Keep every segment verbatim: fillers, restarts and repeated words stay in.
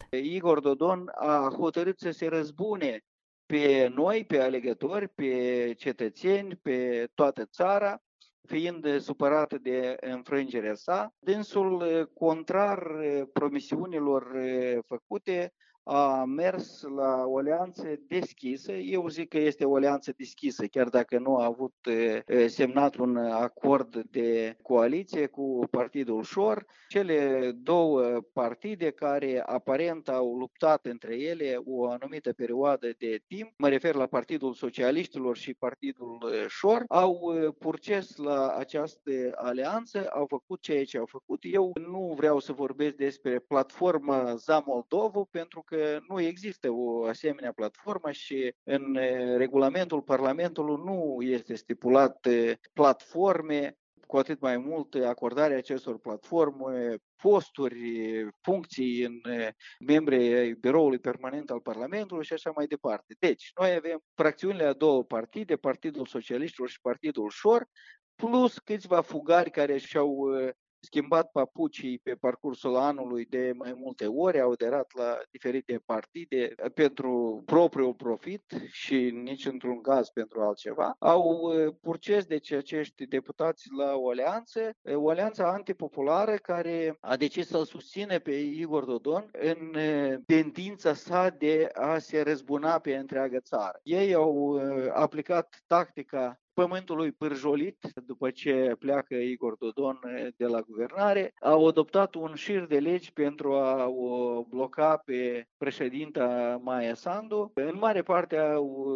Igor Dodon a hotărât să se răzbune pe noi, pe alegători, pe cetățeni, pe toată țara, fiind supărat de înfrângerea sa. Dânsul, contrar promisiunilor făcute, a mers la o alianță deschisă. Eu zic că este o alianță deschisă, chiar dacă nu a avut semnat un acord de coaliție cu Partidul Șor. Cele două partide care aparent au luptat între ele o anumită perioadă de timp, mă refer la Partidul Socialiștilor și Partidul Șor, au purces la această alianță, au făcut ceea ce au făcut. Eu nu vreau să vorbesc despre platforma Za Moldovu, pentru că nu există o asemenea platformă și în regulamentul Parlamentului nu este stipulat platforme, cu atât mai mult acordarea acestor platforme, posturi, funcții în membrii biroului permanent al Parlamentului și așa mai departe. Deci, noi avem fracțiunile a două partide, Partidul Socialiștilor și Partidul Șor, plus câțiva fugari care și-au schimbat papucii pe parcursul anului de mai multe ori, au aderat la diferite partide pentru propriul profit și nici într-un caz pentru altceva. Au purces deci acești deputați la o alianță, o alianță antipopulară care a decis să-l susține pe Igor Dodon în tendința sa de a se răzbuna pe întreaga țară. Ei au aplicat tactica pământului pârjolit, după ce pleacă Igor Dodon de la guvernare, au adoptat un șir de legi pentru a o bloca pe președinta Maia Sandu. În mare parte au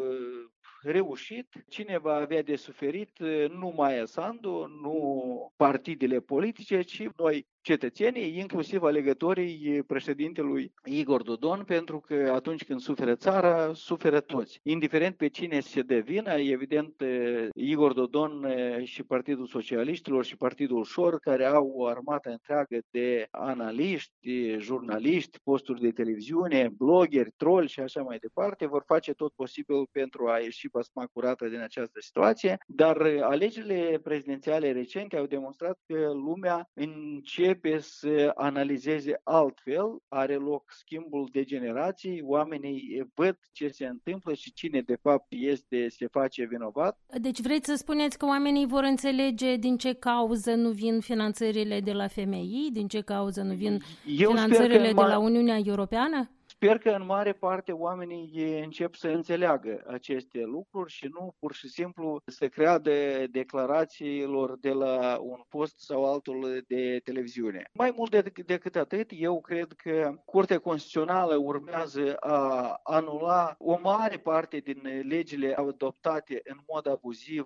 reușit. Cine va avea de suferit? Nu Maia Sandu, nu partidele politice, ci noi cetățenii, inclusiv alegătorii președintelui Igor Dodon, pentru că atunci când suferă țara, suferă toți. Indiferent pe cine se dă vina, evident Igor Dodon și Partidul Socialiștilor și Partidul Șor, care au o armată întreagă de analiști, jurnaliști, posturi de televiziune, blogeri, troli și așa mai departe, vor face tot posibil pentru a ieși basma curată din această situație, dar alegerile prezidențiale recente au demonstrat că lumea începe să analizeze altfel, are loc schimbul de generații, oamenii văd ce se întâmplă și cine de fapt este, se face vinovat. Deci vreți să spuneți că oamenii vor înțelege din ce cauză nu vin finanțările de la F M I, din ce cauză nu vin Eu finanțările de la Uniunea Europeană? Sper că în mare parte oamenii încep să înțeleagă aceste lucruri și nu pur și simplu să creadă declarațiilor de la un post sau altul de televiziune. Mai mult decât atât, eu cred că Curtea Constituțională urmează a anula o mare parte din legile adoptate în mod abuziv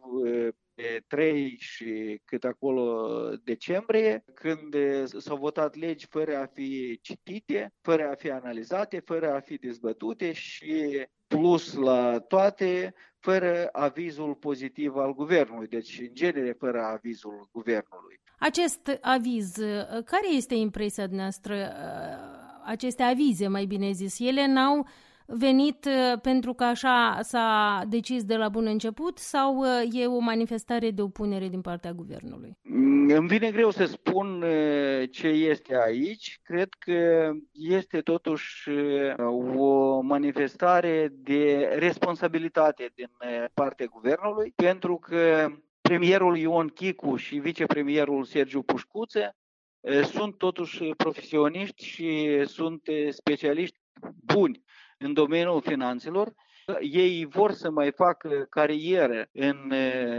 pe trei și cât acolo decembrie, când s-au votat legi fără a fi citite, fără a fi analizate, fără a fi dezbătute și plus la toate, fără avizul pozitiv al guvernului, deci în genere fără avizul guvernului. Acest aviz, care este impresia noastră? Aceste avize, mai bine zis, ele n-au venit pentru că așa s-a decis de la bun început sau e o manifestare de opunere din partea guvernului? Îmi vine greu să spun ce este aici. Cred că este totuși o manifestare de responsabilitate din partea guvernului, pentru că premierul Ion Chicu și vicepremierul Sergiu Pușcuță sunt totuși profesioniști și sunt specialiști buni în domeniul finanțelor. Ei vor să mai facă carieră în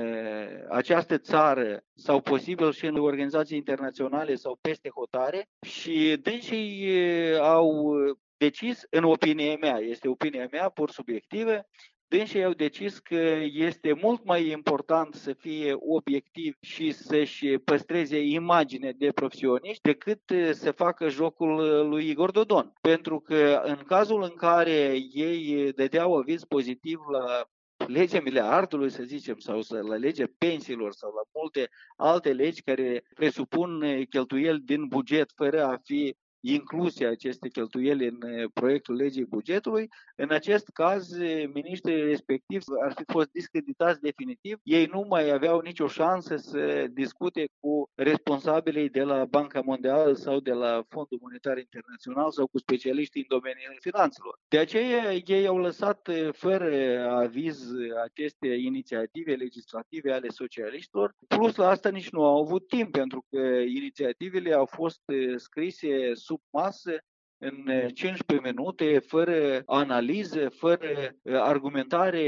această țară sau posibil și în organizații internaționale sau peste hotare și dânsii au decis, în opinia mea, este opinia mea pur subiectivă, dânsii au decis că este mult mai important să fie obiectiv și să-și păstreze imaginea de profesioniști decât să facă jocul lui Igor Dodon. Pentru că în cazul în care ei dădeau aviz pozitiv la legea miliardului, să zicem, sau la legea pensiilor sau la multe alte legi care presupun cheltuieli din buget fără a fi incluse aceste cheltuieli în proiectul legii bugetului. În acest caz, miniștrii respectivi ar fi fost discreditați definitiv. Ei nu mai aveau nicio șansă să discute cu responsabilii de la Banca Mondială sau de la Fondul Monetar Internațional sau cu specialiștii în domeniul finanțelor. De aceea, ei au lăsat fără aviz aceste inițiative legislative ale socialiștilor. Plus la asta nici nu au avut timp, pentru că inițiativele au fost scrise sub masă în cincisprezece minute, fără analiză, fără argumentare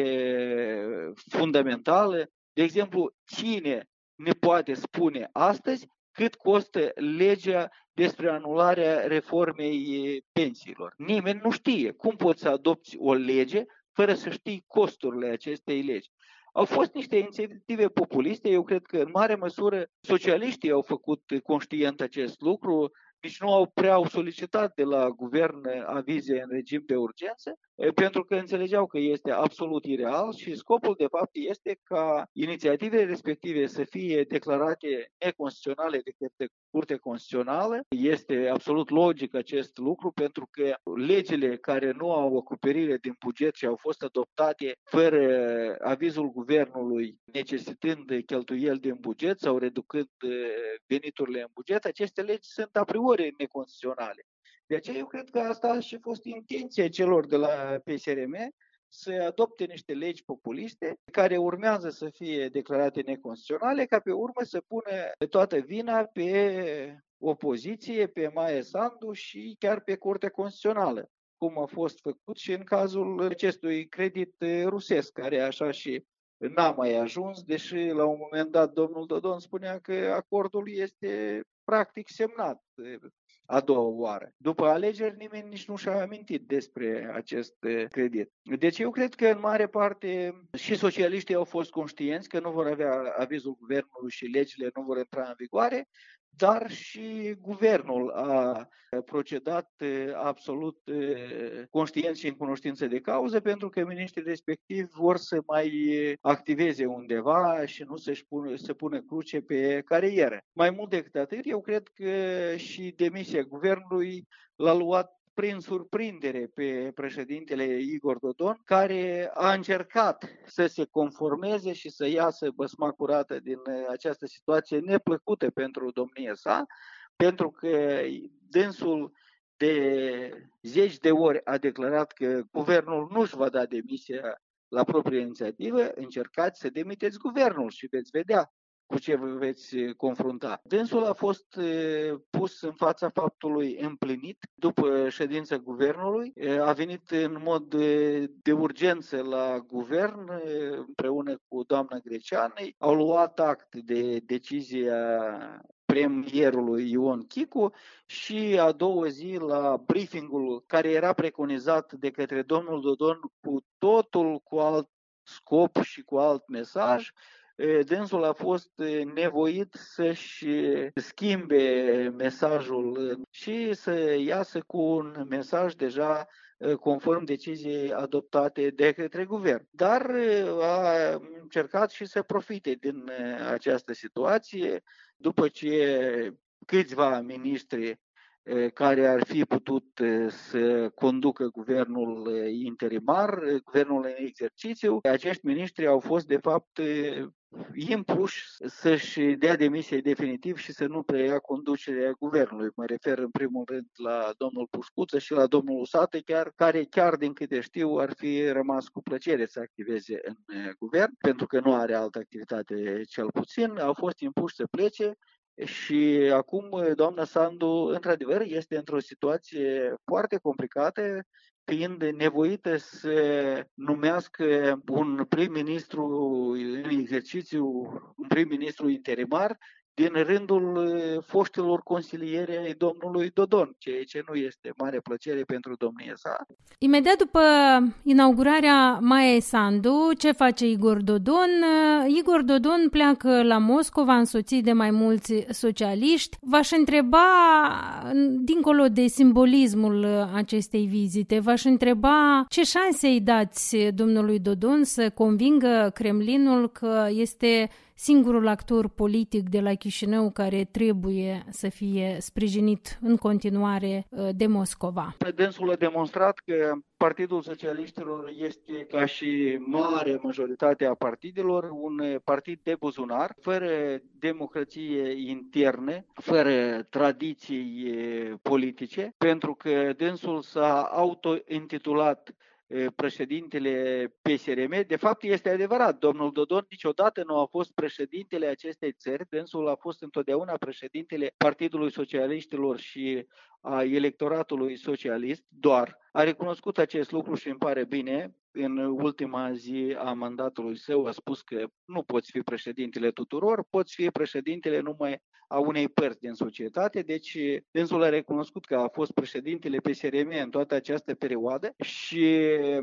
fundamentală. De exemplu, cine ne poate spune astăzi cât costă legea despre anularea reformei pensiilor? Nimeni nu știe. Cum poți să adopți o lege fără să știi costurile acestei legi? Au fost niște inițiative populiste, eu cred că în mare măsură socialiștii au făcut conștient acest lucru, nici nu au prea au solicitat de la guvern avize în regim de urgență, pentru că înțelegeau că este absolut ireal și scopul de fapt este ca inițiativele respective să fie declarate neconstituționale de către Curtea Constituțională. Este absolut logic acest lucru, pentru că legile care nu au acoperire din buget și au fost adoptate fără avizul guvernului, necesitând cheltuieli din buget sau reducând veniturile în buget, aceste legi sunt a priori neconstituționale. De aceea eu cred că asta a și fost intenția celor de la P S R M să adopte niște legi populiste care urmează să fie declarate neconstituționale, ca pe urmă să pună toată vina pe opoziție, pe Maia Sandu și chiar pe Curtea Constituțională, cum a fost făcut și în cazul acestui credit rusesc, care așa și n-a mai ajuns, deși la un moment dat domnul Dodon spunea că acordul este practic semnat a doua oară. După alegeri, nimeni nici nu și-a amintit despre acest credit. Deci eu cred că în mare parte și socialiștii au fost conștienți că nu vor avea avizul guvernului și legile nu vor intra în vigoare, dar și guvernul a procedat absolut conștient și în cunoștință de cauză, pentru că miniștrii respectivi vor să mai activeze undeva și nu să-și pună, să pună cruce pe carieră. Mai mult decât atât, eu cred că și demisia guvernului l-a luat prin surprindere pe președintele Igor Dodon, care a încercat să se conformeze și să iasă băsma curată din această situație neplăcută pentru domnia sa, pentru că dânsul de zeci de ori a declarat că guvernul nu își va da demisia la proprie inițiativă. Încercați să demiteți guvernul și veți vedea cu ce vă veți confrunta. Dânsul a fost pus în fața faptului împlinit după ședința guvernului. A venit în mod de urgență la guvern împreună cu doamna Greceană. Au luat act de decizia premierului Ion Chicu și a doua zi la briefingul care era preconizat de către domnul Dodon cu totul cu alt scop și cu alt mesaj, dânsul a fost nevoit să-și schimbe mesajul și să iasă cu un mesaj deja conform deciziei adoptate de către guvern. Dar a încercat și să profite din această situație, după ce câțiva miniștri care ar fi putut să conducă guvernul interimar, guvernul în exercițiu, acești miniștri au fost de fapt impuși să-și dea demisie definitiv și să nu preia conducerea guvernului. Mă refer în primul rând la domnul Pușcuță și la domnul Usate, chiar, care chiar din câte știu ar fi rămas cu plăcere să activeze în guvern, pentru că nu are altă activitate cel puțin, au fost impuși să plece. Și acum doamna Sandu, într-adevăr, este într-o situație foarte complicată, fiind nevoită să numească un prim-ministru în exercițiu, un prim-ministru interimar, din rândul foștilor consilieri ai domnului Dodon, ceea ce nu este mare plăcere pentru domnia sa. Imediat după inaugurarea Maiei Sandu, ce face Igor Dodon? Igor Dodon pleacă la Moscova, însoțit de mai mulți socialiști. V-aș întreba, dincolo de simbolismul acestei vizite, v-aș întreba ce șanse îi dați domnului Dodon să convingă Kremlinul că este singurul actor politic de la Chișinău care trebuie să fie sprijinit în continuare de Moscova. Dânsul a demonstrat că Partidul Socialiștilor este, ca și mare majoritate a partidelor, un partid de buzunar, fără democrație interne, fără tradiții politice, pentru că dânsul s-a auto-intitulat președintele P S R M. De fapt, este adevărat, domnul Dodon niciodată nu a fost președintele acestei țări, dânsul a fost întotdeauna președintele Partidului Socialiștilor și a electoratului socialist, doar. A recunoscut acest lucru și îmi pare bine. În ultima zi a mandatului său a spus că nu poți fi președintele tuturor, poți fi președintele numai a unei părți din societate. Deci dânsul a recunoscut că a fost președintele P S R M în toată această perioadă și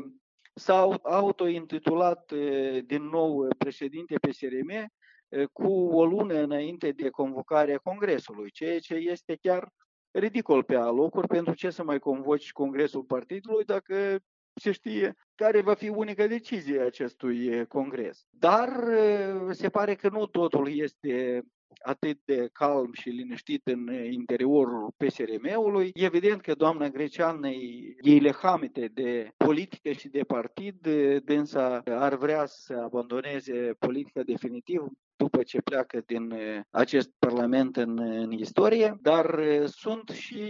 s-a autointitulat din nou președinte P S R M cu o lună înainte de convocarea Congresului, ceea ce este chiar ridicol pe alocuri. Pentru ce să mai convoci Congresul Partidului dacă se știe care va fi unica decizie a acestui congres? Dar se pare că nu totul este atât de calm și liniștit în interiorul P S R M-ului. Evident că doamna Greceană e lehamite de politică și de partid, dânsa ar vrea să abandoneze politica definitiv după ce pleacă din acest parlament în, în istorie, dar sunt și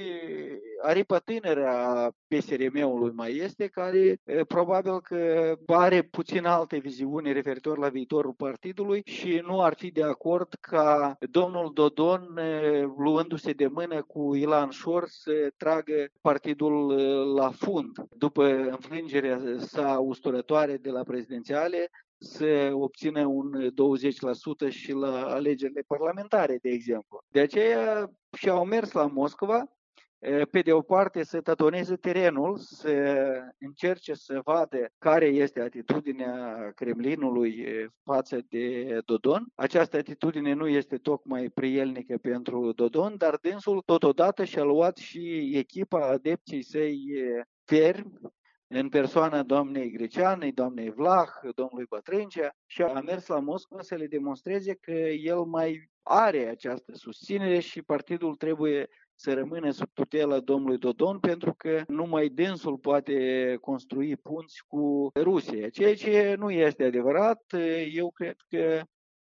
aripa tânără a P S R M-ului mai este, care probabil că are puțin alte viziuni referitor la viitorul partidului și nu ar fi de acord ca domnul Dodon, luându-se de mână cu Ilan Șor, să tragă partidul la fund după înfrângerea sa usturătoare de la prezidențiale, să obțină un douăzeci la sută și la alegerile parlamentare, de exemplu. De aceea și-au mers la Moscova, pe de o parte să tătoneze terenul, să încerce să vadă care este atitudinea Kremlinului față de Dodon. Această atitudine nu este tocmai prielnică pentru Dodon, dar dânsul totodată și-a luat și echipa adepții săi fermi, în persoana doamnei Greceanei, doamnei Vlah, domnului Bătrâncea, și a mers la Moscova să le demonstreze că el mai are această susținere și partidul trebuie să rămână sub tutela domnului Dodon, pentru că numai dânsul poate construi punți cu Rusia, ceea ce nu este adevărat. Eu cred că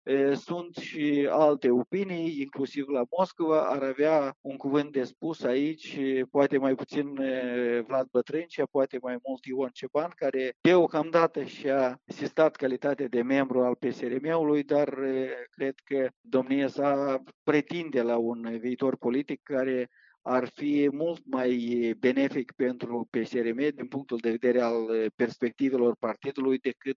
sunt și alte opinii, inclusiv la Moscova, ar avea un cuvânt de spus aici, poate mai puțin Vlad Bătrâncea, poate mai mult Ion Ceban, care deocamdată și-a asistat calitatea de membru al P S R M-ului, dar cred că domnia sa pretinde la un viitor politic care ar fi mult mai benefic pentru P S R M din punctul de vedere al perspectivelor partidului decât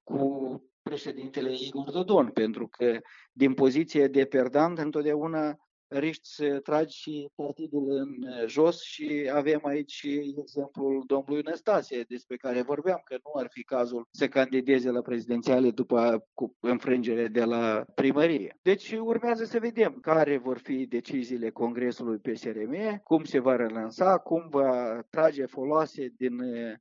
cu președintele Igor Dodon, pentru că din poziție de perdant întotdeauna riști să tragi și partidul în jos și avem aici exemplul domnului Năstase, despre care vorbeam, că nu ar fi cazul să candideze la prezidențiale după înfrângere de la primărie. Deci urmează să vedem care vor fi deciziile Congresului P S R M, cum se va relansa, cum va trage foloase din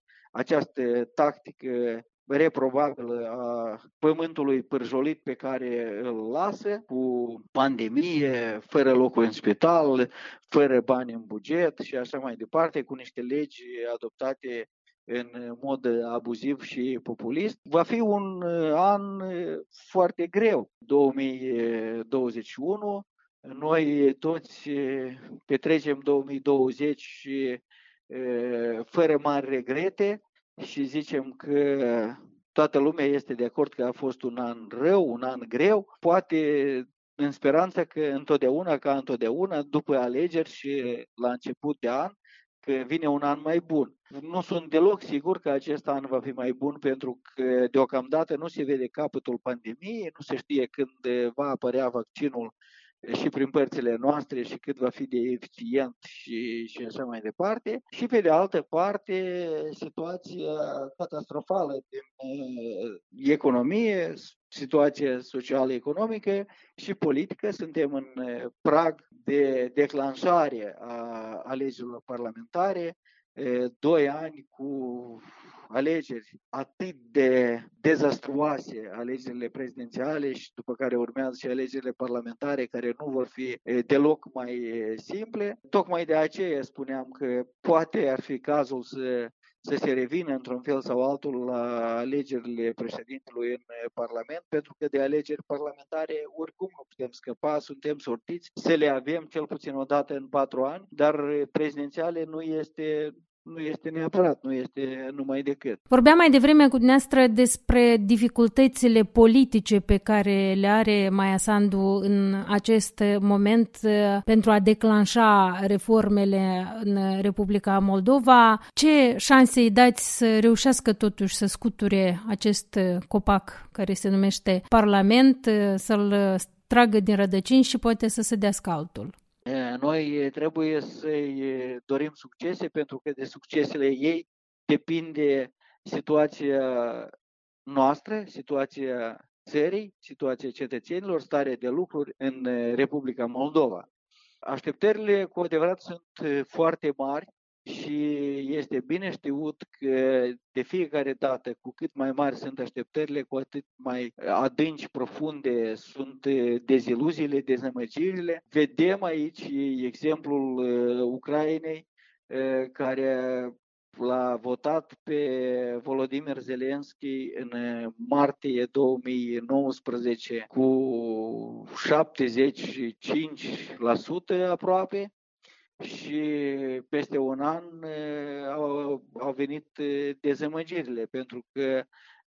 această tactică reprobabilă a pământului pârjolit pe care îl lasă, cu pandemie, fără locuri în spital, fără bani în buget și așa mai departe, cu niște legi adoptate în mod abuziv și populist. Va fi un an foarte greu, două mii douăzeci și unu. Noi toți petrecem două mii douăzeci fără mari regrete și zicem că toată lumea este de acord că a fost un an rău, un an greu, poate în speranța că întotdeauna, ca întotdeauna, după alegeri și la început de an, că vine un an mai bun. Nu sunt deloc sigur că acest an va fi mai bun, pentru că deocamdată nu se vede capătul pandemiei, nu se știe când va apărea vaccinul și prin părțile noastre și cât va fi de eficient și, și așa mai departe. Și pe de altă parte, situația catastrofală din uh, economie, situația socială-economică și politică. Suntem în prag de declanșare a alegerilor parlamentare, doi ani cu alegeri atât de dezastruoase, alegerile prezidențiale și după care urmează și alegerile parlamentare, care nu vor fi deloc mai simple. Tocmai de aceea spuneam că poate ar fi cazul să să se revină într-un fel sau altul la alegerile președintelui în Parlament, pentru că de alegeri parlamentare oricum nu putem scăpa, suntem sortiți, să le avem cel puțin o dată în patru ani, dar prezidențiale nu este... nu este neapărat, nu este numai decât. Vorbeam mai devreme cu dumneavoastră despre dificultățile politice pe care le are Maia Sandu în acest moment pentru a declanșa reformele în Republica Moldova. Ce șanse îi dați să reușească totuși să scuture acest copac care se numește Parlament, să-l tragă din rădăcini și poate să se dească altul? Noi trebuie să-i dorim succese, pentru că de succesele ei depinde situația noastră, situația țării, situația cetățenilor, starea de lucruri în Republica Moldova. Așteptările cu adevărat sunt foarte mari și este bine știut că de fiecare dată, cu cât mai mari sunt așteptările, cu atât mai adânci, profunde sunt deziluziile, dezamăgirile. Vedem aici exemplul Ucrainei, care l-a votat pe Volodymyr Zelensky în martie două mii nouăsprezece cu șaptezeci și cinci la sută aproape. Și peste un an au, au venit dezamăgirile, pentru că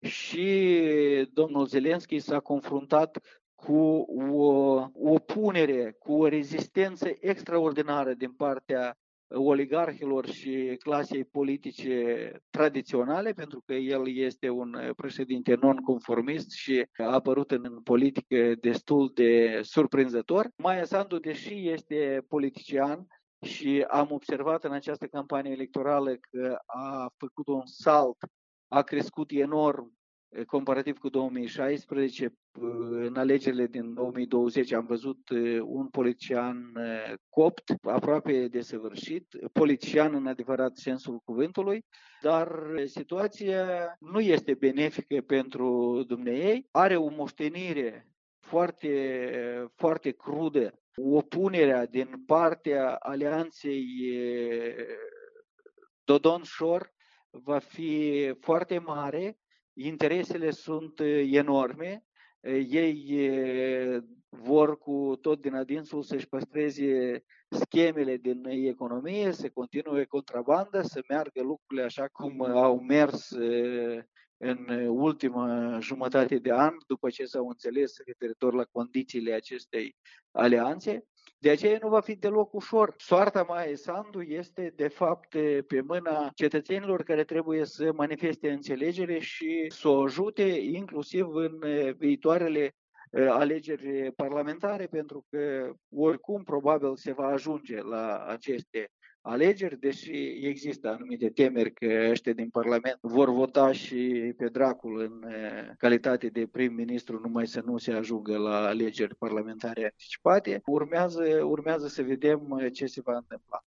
și domnul Zelensky s-a confruntat cu o opunere, cu o rezistență extraordinară din partea oligarhilor și clasei politice tradiționale, pentru că el este un președinte non-conformist și a apărut în politică destul de surprinzător. Maia Sandu, deși este politician, și am observat în această campanie electorală că a făcut un salt, a crescut enorm comparativ cu două mii șaisprezece. În alegerile din două mii douăzeci am văzut un politician copt, aproape desăvârșit, politician în adevărat sensul cuvântului, dar situația nu este benefică pentru dumneiei, are o moștenire foarte, foarte crudă. Opunerea din partea alianței Dodon-Șor va fi foarte mare, interesele sunt enorme, ei vor cu tot din adinsul să-și păstreze schemele din economie, să continue contrabanda, să meargă lucrurile așa cum au mers în ultima jumătate de an, după ce s-au înțeles referitor la condițiile acestei alianțe. De aceea nu va fi deloc ușor. Soarta Maiei Sandu este, de fapt, pe mâna cetățenilor care trebuie să manifeste înțelegere și să o ajute inclusiv în viitoarele alegeri parlamentare, pentru că oricum probabil se va ajunge la aceste alegeri, deși există anumite temeri că ăștia din Parlament vor vota și pe dracul în calitate de prim-ministru, numai să nu se ajungă la alegeri parlamentare anticipate. Urmează, urmează să vedem ce se va întâmpla.